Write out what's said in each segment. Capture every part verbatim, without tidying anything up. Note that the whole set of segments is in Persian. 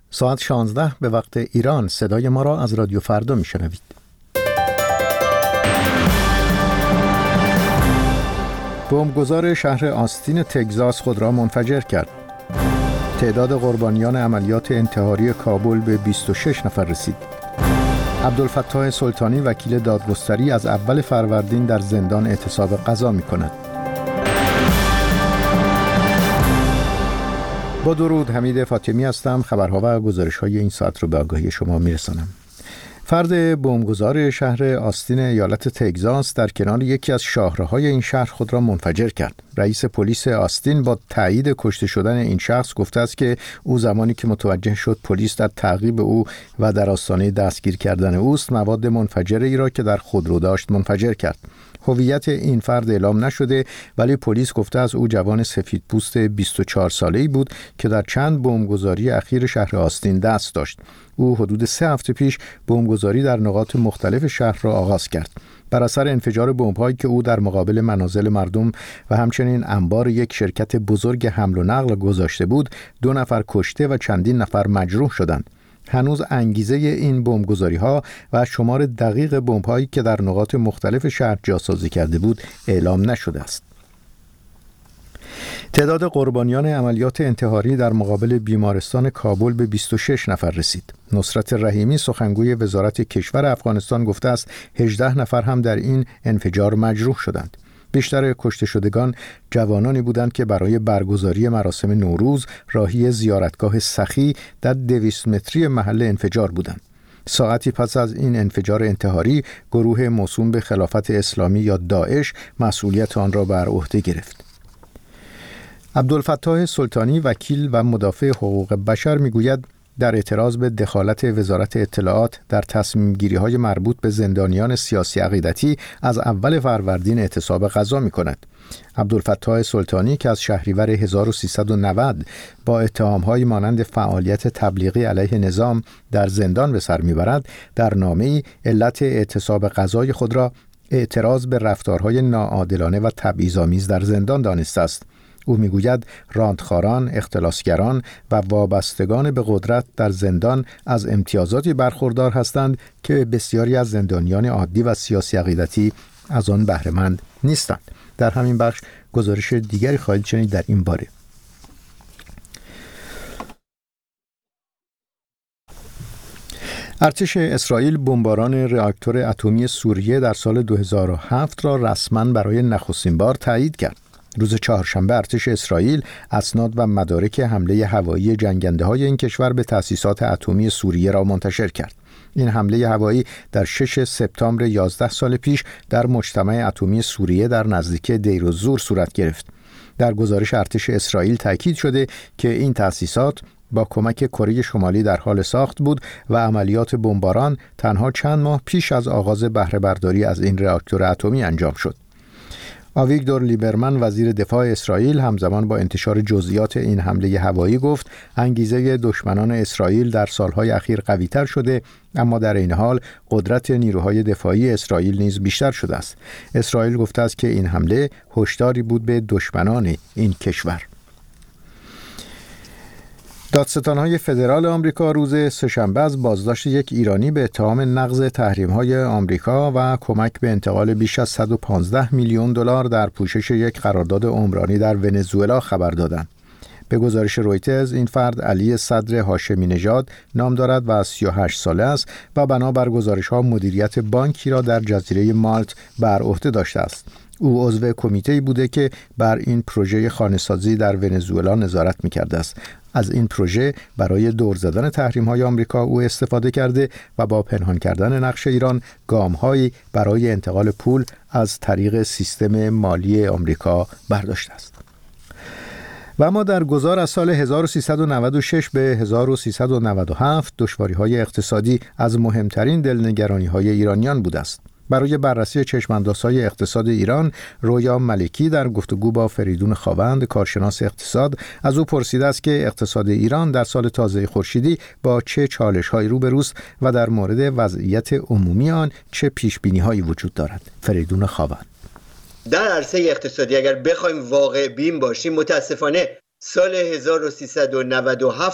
ساعت شانزده به وقت ایران. صدای ما را از رادیو فردا میشنوید. بمبگذار شهر آستین تگزاس خود را منفجر کرد. تعداد قربانیان عملیات انتحاری کابل به بیست و شش نفر رسید. عبدالفتاح سلطانی وکیل دادگستری از اول فروردین در زندان اعتصاب قضا می‌کند. با درود، حمید فاطمی هستم. خبرها و گزارش‌های این ساعت رو به آگاهی شما می‌رسانم. فرد بمبگذار شهر آستین ایالت تگزاس در کنار یکی از شاهراهای این شهر خود را منفجر کرد. رئیس پلیس آستین با تایید کشته شدن این شخص گفته است که او زمانی که متوجه شد پلیس در تعقیب او و در آستانه دستگیر کردن اوست، مواد منفجری را که در خودرو داشت منفجر کرد. هویت این فرد اعلام نشده، ولی پلیس گفته از او جوان سفیدپوست بیست و چهار ساله‌ای بود که در چند بمبگذاری اخیر شهر آستین دست داشت. او حدود سه هفته پیش بمبگذاری در نقاط مختلف شهر را آغاز کرد. بر اثر انفجار بمب‌هایی که او در مقابل منازل مردم و همچنین انبار یک شرکت بزرگ حمل و نقل گذاشته بود، دو نفر کشته و چندین نفر مجروح شدند. هنوز انگیزه این بمبگذاری‌ها و شمار دقیق بمب‌هایی که در نقاط مختلف شهر جاسازی کرده بود اعلام نشده است. تعداد قربانیان عملیات انتحاری در مقابل بیمارستان کابل به بیست و شش نفر رسید. نصرت رحیمی سخنگوی وزارت کشور افغانستان گفته است هجده نفر هم در این انفجار مجروح شدند. بیشتر کشته شدگان جوانانی بودند که برای برگزاری مراسم نوروز راهی زیارتگاه سخی در دویست متری محل انفجار بودند. ساعتی پس از این انفجار انتحاری، گروه موسوم به خلافت اسلامی یا داعش مسئولیت آن را بر عهده گرفت. عبدالفتاح سلطانی وکیل و مدافع حقوق بشر میگوید در اعتراض به دخالت وزارت اطلاعات در تصمیم گیری های مربوط به زندانیان سیاسی عقیدتی از اول فروردین اعتصاب قضا می کند. عبدالفتاح سلطانی که از شهریور هزار و سیصد و نود با اتهام‌های مانند فعالیت تبلیغی علیه نظام در زندان به سر میبرد، در نامه‌ای علت اعتصاب قضای خود را اعتراض به رفتارهای ناعادلانه و تبعیض‌آمیز در زندان دانسته است. او میگوید راندخاران، اختلاسگران و وابستگان به قدرت در زندان از امتیازاتی برخوردار هستند که بسیاری از زندانیان عادی و سیاسی عقیدتی از آن بهره‌مند نیستند. در همین بخش گزارش دیگری خواهید شنید در این باره. ارتش اسرائیل بمباران راکتور اتمی سوریه در سال دو هزار و هفت را رسما برای نخستین بار تایید کرد. روز چهارشنبه ارتش اسرائیل اسناد و مدارک حمله هوایی جنگنده‌های این کشور به تأسیسات اتمی سوریه را منتشر کرد. این حمله هوایی در ششم سپتامبر یازده سال پیش در مجتمع اتمی سوریه در نزدیکی دیر الزور صورت گرفت. در گزارش ارتش اسرائیل تاکید شده که این تأسیسات با کمک کره شمالی در حال ساخت بود و عملیات بمباران تنها چند ماه پیش از آغاز بهره برداری از این راکتور اتمی انجام شد. آویگدور لیبرمن وزیر دفاع اسرائیل همزمان با انتشار جزئیات این حمله هوایی گفت انگیزه دشمنان اسرائیل در سالهای اخیر قوی‌تر شده، اما در این حال قدرت نیروهای دفاعی اسرائیل نیز بیشتر شده است. اسرائیل گفته است که این حمله هشداری بود به دشمنان این کشور. دادستان‌های فدرال آمریکا روز سه‌شنبه از بازداشت یک ایرانی به اتهام نقض تحریم‌های آمریکا و کمک به انتقال بیش از صد و پانزده میلیون دلار در پوشش یک قرارداد عمرانی در ونزوئلا خبر دادند. به گزارش رویترز این فرد علی صدر هاشمی نژاد نام دارد و از سی و هشت ساله است و بنابر گزارش‌ها مدیریت بانکی را در جزیره مالت بر عهده داشته است. او عضو کمیته‌ای بوده که بر این پروژه خانه‌سازی در ونزوئلا نظارت می‌کرده است. از این پروژه برای دور زدن تحریم‌های آمریکا او استفاده کرده و با پنهان کردن نقش ایران گام‌هایی برای انتقال پول از طریق سیستم مالی آمریکا برداشته است. و اما در گذار از سال هزار و سیصد و نود و شش به هزار و سیصد و نود و هفت دشواری‌های اقتصادی از مهمترین دلنگرانی‌های ایرانیان بوده است. برای بررسی چشم‌اندازهای اقتصاد ایران، رویا ملکی در گفتگو با فریدون خاوند کارشناس اقتصاد از او پرسیده است که اقتصاد ایران در سال تازه خورشیدی با چه چالش‌هایی روبروست و در مورد وضعیت عمومی آن چه پیش‌بینی‌هایی وجود دارد. فریدون خاوند: در عرصه اقتصادی اگر بخوایم واقع بین باشیم، متاسفانه سال هزار و سیصد و نود و هفت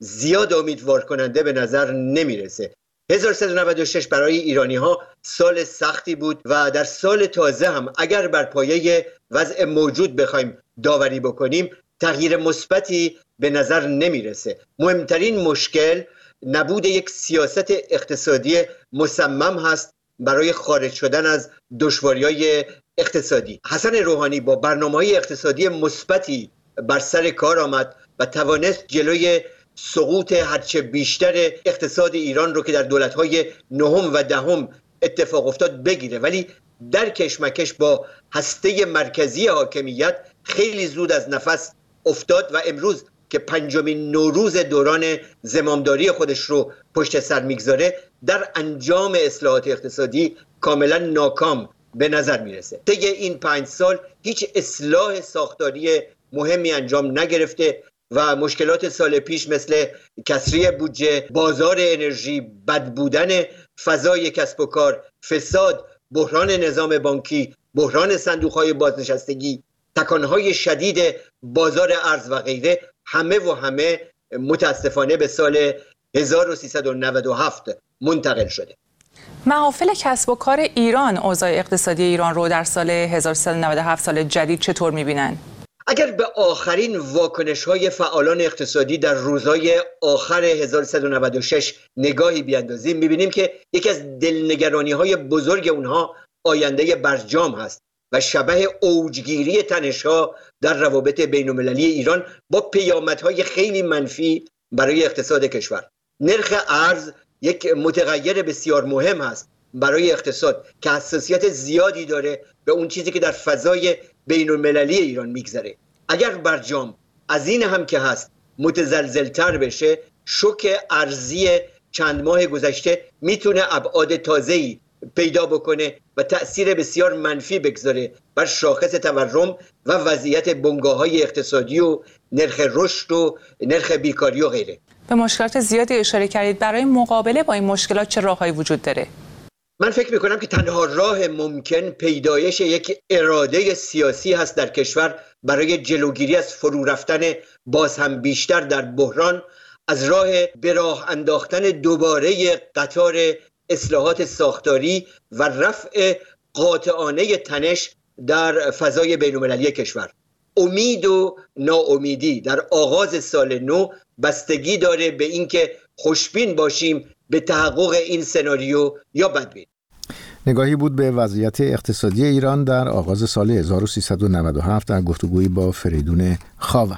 زیاد امیدوار کننده به نظر نمیرسه. هزار و سیصد و نود و شش برای ایرانی ها سال سختی بود و در سال تازه هم اگر بر پایه وضع موجود بخوایم داوری بکنیم تغییر مثبتی به نظر نمیرسه. مهمترین مشکل نبود یک سیاست اقتصادی مصمم هست برای خارج شدن از دشواری‌های اقتصادی. حسن روحانی با برنامه‌های اقتصادی مثبتی بر سر کار آمد و توانست جلوی سقوط هرچه بیشتر اقتصاد ایران رو که در دولت‌های نهم و دهم اتفاق افتاد بگیره، ولی در کشمکش با هسته مرکزی حاکمیت خیلی زود از نفس افتاد و امروز که پنجمین نوروز دوران زمامداری خودش رو پشت سر میگذاره در انجام اصلاحات اقتصادی کاملا ناکام به نظر میرسه. طی این پنج سال هیچ اصلاح ساختاری مهمی انجام نگرفته و مشکلات سال پیش مثل کسری بودجه، بازار انرژی، بد بودن فضای کسب و کار، فساد، بحران نظام بانکی، بحران صندوق‌های بازنشستگی، تکانهای شدید بازار ارز و غیره همه و همه متاسفانه به سال هزار و سیصد و نود و هفت منتقل شده. محافل کسب و کار ایران اوضاع اقتصادی ایران رو در سال هزار و سیصد و نود و هفت سال جدید چطور می‌بینن؟ اگر به آخرین واکنش‌های فعالان اقتصادی در روزهای آخر هزار و سیصد و نود و شش نگاهی بیاندازیم می‌بینیم که یکی از دلنگرانی‌های بزرگ اونها آینده برجام هست و شبح اوجگیری تنش‌ها در روابط بین‌المللی ایران با پیامدهای خیلی منفی برای اقتصاد کشور. نرخ ارز یک متغیر بسیار مهم است برای اقتصاد که حساسیت زیادی داره به اون چیزی که در فضای بین‌المللی ایران میگذره. اگر برجام از این هم که هست متزلزل‌تر بشه، شوک ارزی چند ماه گذشته میتونه ابعاد تازه‌ای پیدا بکنه و تأثیر بسیار منفی بگذاره بر شاخص تورم و وضعیت بنگاه‌های اقتصادی و نرخ رشد و نرخ بیکاری و غیره. به مشکلات زیادی اشاره کردید. برای مقابله با این مشکلات چه راههایی وجود داره؟ من فکر میکنم که تنها راه ممکن پیدایش یک اراده سیاسی هست در کشور برای جلوگیری از فرو رفتن باز هم بیشتر در بحران، از راه به راه انداختن دوباره قطار اصلاحات ساختاری و رفع قاطعانه تنش در فضای بین‌المللی کشور. امید و ناامیدی در آغاز سال نو بستگی داره به اینکه خوشبین باشیم به تحقق این سناریو یا بدبین. نگاهی بود به وضعیت اقتصادی ایران در آغاز سال هزار و سیصد و نود و هفت در گفتگویی با فریدون خاوند.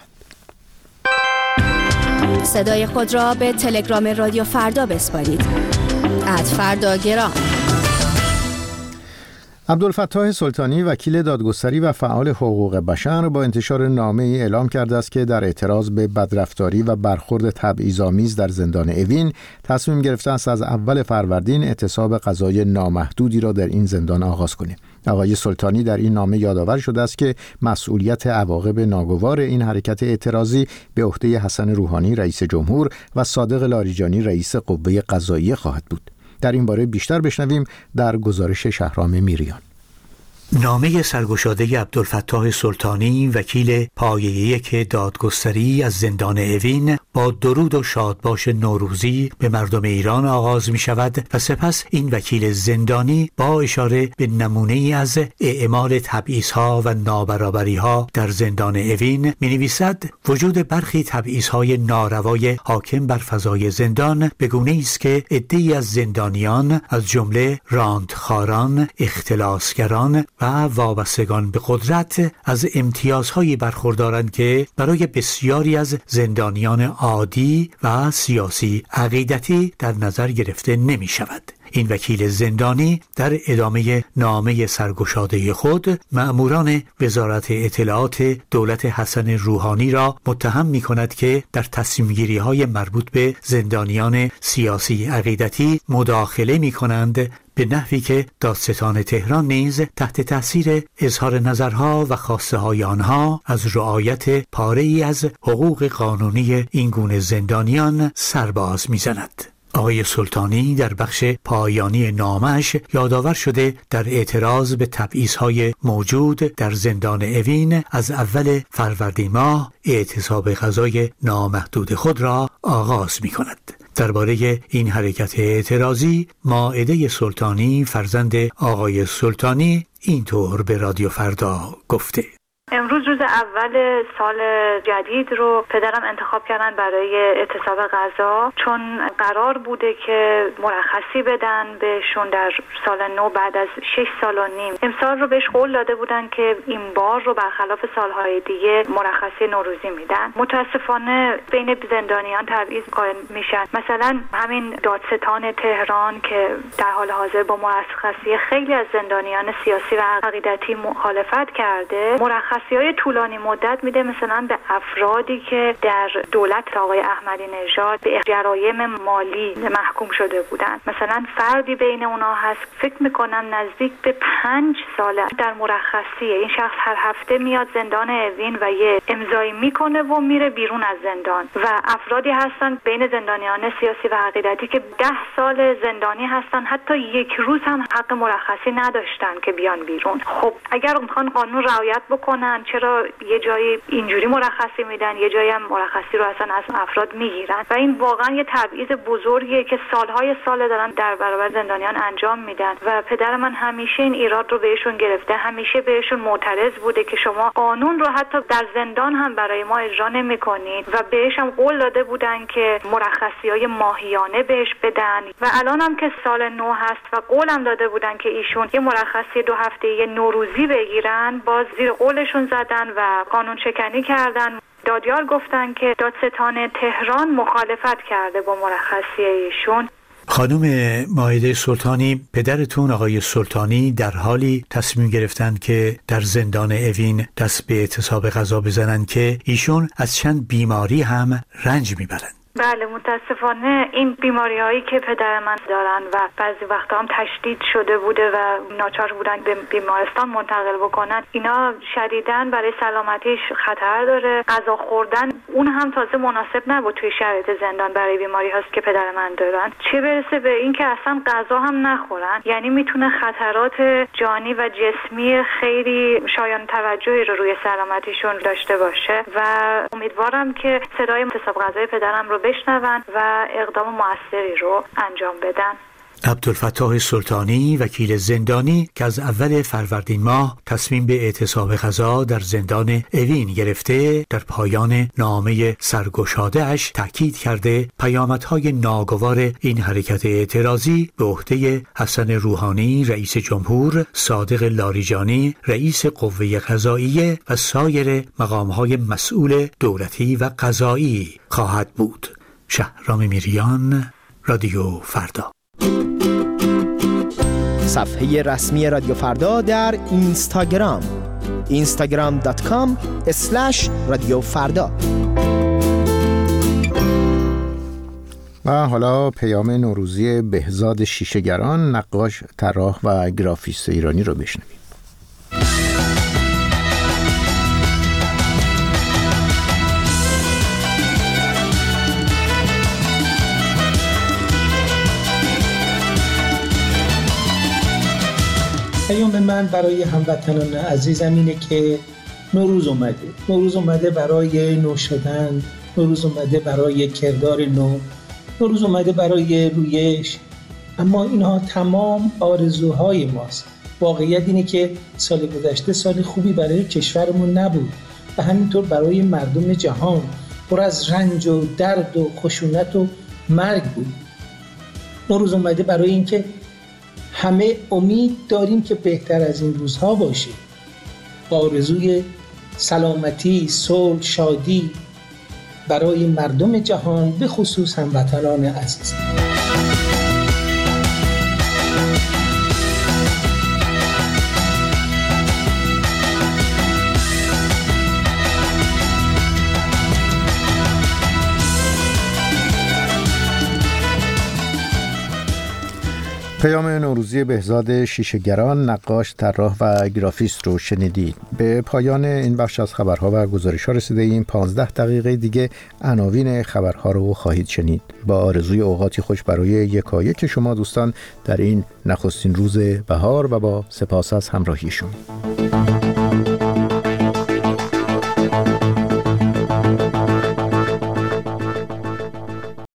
صدای خود را به تلگرام رادیو فردا بسپارید. ات فردا گرام. عبدالفتاح سلطانی وکیل دادگستری و فعال حقوق بشر با انتشار نامه‌ای اعلام کرده است که در اعتراض به بدرفتاری و برخورد تبعیض‌آمیز در زندان اوین تصمیم گرفته است از اول فروردین اعتصاب قضای نامحدودی را در این زندان آغاز کنه. آقای سلطانی در این نامه یادآور شده است که مسئولیت عواقب ناگوار این حرکت اعتراضی به عهده حسن روحانی رئیس جمهور و صادق لاریجانی رئیس قوه قضاییه خواهد بود. در این باره بیشتر بشنویم در گزارش شهرام میریان. نامه سرگشاده عبدالفتاح سلطانی وکیل پایه یک دادگستری از زندان اوین با درود و شادباش نوروزی به مردم ایران آغاز می شود و سپس این وکیل زندانی با اشاره به نمونه ای از اعمال تبعیض‌ها و نابرابری‌ها در زندان اوین می نویسد وجود برخی تبعیض‌های ناروای حاکم بر فضای زندان به گونه‌ای است که عده‌ای از زندانیان از جمله راندخاران، اختلاسگران و وابستگان به قدرت از امتیازهایی برخوردارند که برای بسیاری از زندانیان عادی و سیاسی عقیدتی در نظر گرفته نمی شود. این وکیل زندانی در ادامه نامه سرگشاده خود مأموران وزارت اطلاعات دولت حسن روحانی را متهم می کند که در تصمیم‌گیری های مربوط به زندانیان سیاسی عقیدتی مداخله می کنند، به نحوی که دادستان تهران نیز تحت تاثیر اظهار نظرها و خواسته های آنها از رعایت پاره‌ای از حقوق قانونی این گونه زندانیان سرباز می‌زند. آقای سلطانی در بخش پایانی نامش یادآور شده در اعتراض به تبعیض‌های موجود در زندان اوین از اول فروردین ماه اعتصاب غذای نامحدود خود را آغاز می کند. درباره این حرکت اعتراضی مائده سلطانی فرزند آقای سلطانی اینطور به رادیو فردا گفته: امروز روز اول سال جدید رو پدرم انتخاب کردن برای اعتصاب غذا، چون قرار بوده که مرخصی بدن بهشون در سال نو بعد از شش سال و نیم. امسال رو بهش قول داده بودن که این بار رو برخلاف سالهای دیگه مرخصی نوروزی میدن. متاسفانه بین زندانیان تبعیض قائل میشن. مثلا همین دادستان تهران که در حال حاضر با مرخصی خیلی از زندانیان سیاسی و عقیدتی مخالفت کرده، مرخصی های طولانی مدت میده مثلا به افرادی که در دولت آقای احمدی نژاد به جرایم مالی محکوم شده بودن. مثلا فردی بین اونا هست فکر میکنم نزدیک به پنج ساله در مرخصیه. این شخص هر هفته میاد زندان اوین و یه امضایی میکنه و میره بیرون از زندان. و افرادی هستن بین زندانیان سیاسی و عقیدتی که ده سال زندانی هستن، حتی یک روز هم حق مرخصی نداشتن که بیان بیرون. خب اگر میخوان قانون رعایت بکنن، چرا یه جایی اینجوری مرخصی میدن، یه جایی هم مرخصی رو اصلا از افراد میگیرن؟ و این واقعا یه تبعیض بزرگیه که سالهای سال دارن در برابر زندانیان انجام میدن. و پدر من همیشه این ایراد رو بهشون گرفته، همیشه بهشون معترض بوده که شما قانون رو حتی در زندان هم برای ما اجرا نمیکنید. و بهش هم قول داده بودن که مرخصی‌های ماهیانه بهش بدن. و الان هم که سال نو هست و قولم داده بودن که ایشون یه مرخصی دو هفته‌ای نوروزی بگیرن، باز زیر قولشون زدن و قانون شکنی کردن. دادیار گفتن که دادستان تهران مخالفت کرده با مرخصی ایشون. خانم مائده سلطانی، پدرتون آقای سلطانی در حالی تصمیم گرفتن که در زندان اوین دست به اعتصاب غذا بزنن که ایشون از چند بیماری هم رنج میبرن. بله، متاسفانه این بیماری هایی که پدر من دارن و بعضی وقتا هم تشدید شده بوده و ناچار بودن به بیمارستان منتقل بکنن، اینا شدیداً برای سلامتیش خطر داره. غذا خوردن اون هم تازه مناسب نبود توی شرایط زندان برای بیماری هاست که پدر من دارن، چه برسه به این که اصلا غذا هم نخورن. یعنی میتونه خطرات جانی و جسمی خیلی شایان توجهی رو روی سلامتیشون داشته باشه. و امیدوارم که صدای اعتصاب غذای پدرم رو بشنون و اقدام موثری رو انجام بدن. عبدالفتاح سلطانی، وکیل زندانی که از اول فروردین ماه تصمیم به اعتصاب غذا در زندان اوین گرفته، در پایان نامه سرگشاده اش تأکید کرده پیامدهای ناگوار این حرکت اعتراضی به عهده حسن روحانی رئیس جمهور، صادق لاریجانی رئیس قوه قضاییه و سایر مقامهای مسئول دولتی و قضایی خواهد بود. شهرام میریان، رادیو فردا. صفحه رسمی رادیو فردا در اینستاگرام اینستاگرام دات کام اسلش رادیو فردا. و حالا پیام نوروزی بهزاد شیشه‌گران، نقاش، طراح و گرافیست ایرانی رو بشنویم. پیام من برای هموطنان عزیزم اینه که نوروز اومده. نوروز اومده برای نو شدن، نوروز اومده برای کردار نو، نوروز اومده برای رویش. اما اینها تمام آرزوهای ماست. واقعیت اینه که سال گذشته سال خوبی برای کشورمون نبود و همینطور برای مردم جهان پر از رنج و درد و خشونت و مرگ بود. نوروز اومده برای اینکه همه امید داریم که بهتر از این روزها باشه. آرزوی سلامتی، صلح، شادی برای مردم جهان، به خصوص هموطنان عزیز. پیام نوروزی بهزاد شیشه‌گران، نقاش، طراح و گرافیست رو شنیدید. به پایان این بخش از خبرها و گزارش‌ها رسیده ایم. پانزده دقیقه دیگه عناوین خبرها رو خواهید شنید. با آرزوی اوقاتی خوش برای یکایک شما دوستان در این نخستین روز بهار و با سپاس از همراهیشون.